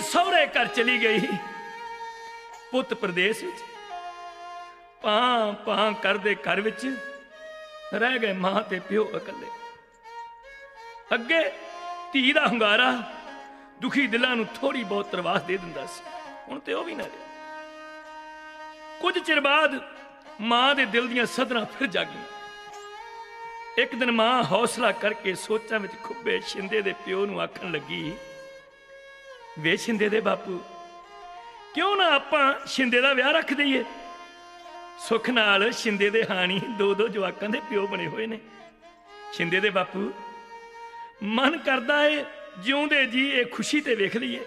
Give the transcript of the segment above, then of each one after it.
सहुरे घर चली गई। पुत प्रदेश विच पां पां करदे घर विच रह गए मां ते प्यो इकल्ले। अगे धी दा हुंगारा दुखी दिलां नूं थोड़ी बहुत तरवास दे दिंदा सी, हुण ते ओह भी ना रहा। कुछ चिर बाद मां दे दिल दियां सदरां फिर जागियां। एक दिन मां हौसला करके सोचां विच खुब्बे शिंदे दे प्यो नूं आखण लगी, वे शिंदे दे बापू, क्यों ना आपां शिंदे दा विआह रख दईए। सुख नाल शिंदे दे हाणी दो दो जवाकां दे प्यो बने हुए ने। शिंदे दे बापू, मन करदा है जिउंदे जी ये खुशी ते वेख लईए,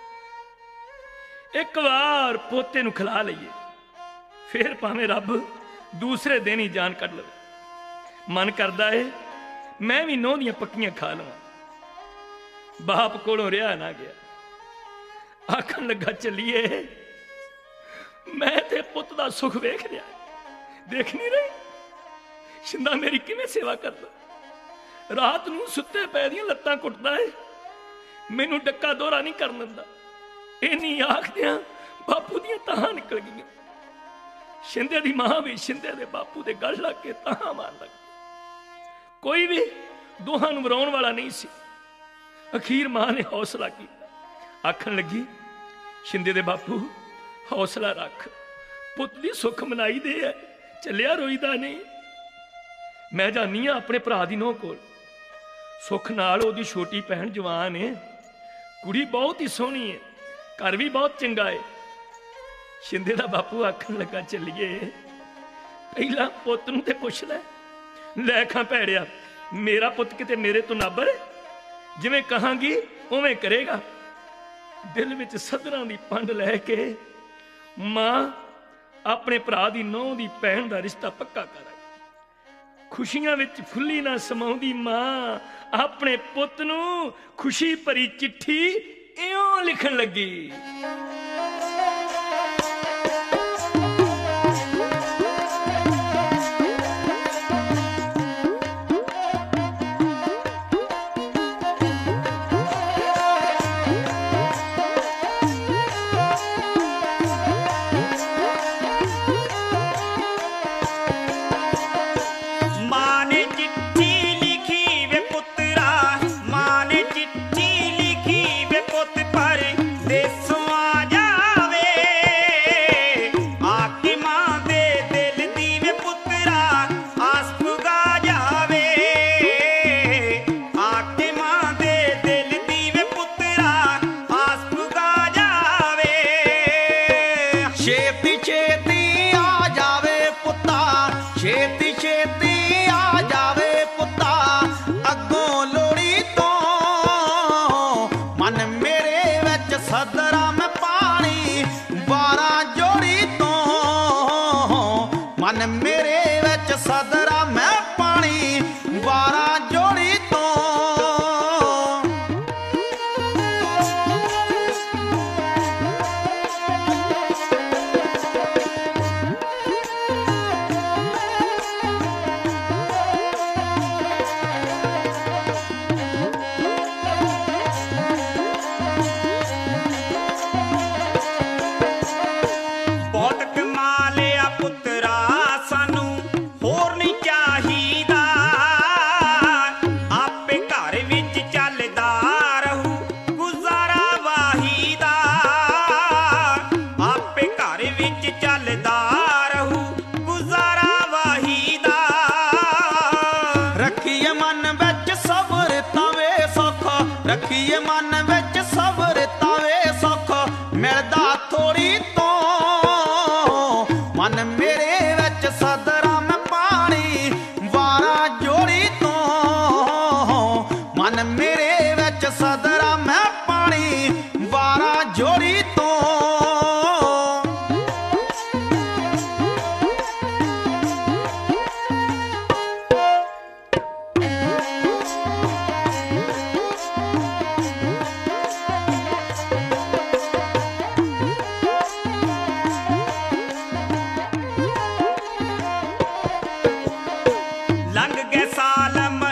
एक बार पोते नूं खिला लईए, फिर भावें रब दूसरे दिन ही जान कढ लवे। मन करदा है मैं भी नौं दियां पक्कियां खा लवां। बाप कोलों रिहा ना गया, आखन लगा चलिए, मैं ते पुत दा सुख वेख लिया, देख नहीं रही शिंदा मेरी किवें सेवा करदा। रात नूं सुत्ते पै दियां लत्तां कुटदा है, मैनू डक्का दोहरा नहीं कर दिंदा। इन्नी आखदियां बापू दियां ताहां निकल गईयां। शिंदे दी मां भी शिंदे दे बापू दे गल लग के ताहां मार लग। कोई भी दोहां नूं मराउण वाला नहीं सी। अखीर मां ने हौसला किया, आखन लगी, शिंदे दे बापू हौसला रख, पुत दी सुख मनाई दे है, चलिया रोईदा नहीं। मैं जानी हाँ अपने भरा दी नौं कोल, सुख नाल ओदी छोटी भैन जवान है, कुड़ी बहुत ही सोहनी है, घर भी बहुत चंगा है। शिंदे दा बापू आखन लगा चलिए, पहला पुत नूं ते पुछ लै खां भैड़िया, मेरा पुत किते मेरे तो नाबर है, जिवें कहांगी उवें करेगा। दिल विच सदरां दी पंड लैके मां अपने भरा दी नौं दी भैन दा रिश्ता पक्का कर आई। खुशियां विच फुल्ली ना समाउंदी मां अपने पुत नूं खुशी भरी चिट्ठी इउं लिखण लगी।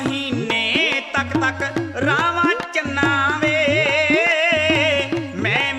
रावा चन्ना वे मैं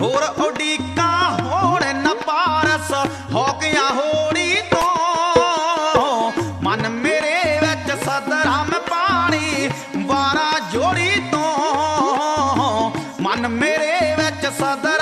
होर उड़ीका होण न पारस हो गया होड़ी तो मन मेरे विच सदरा में पानी वारा जोड़ी तो मन मेरे विच सदरा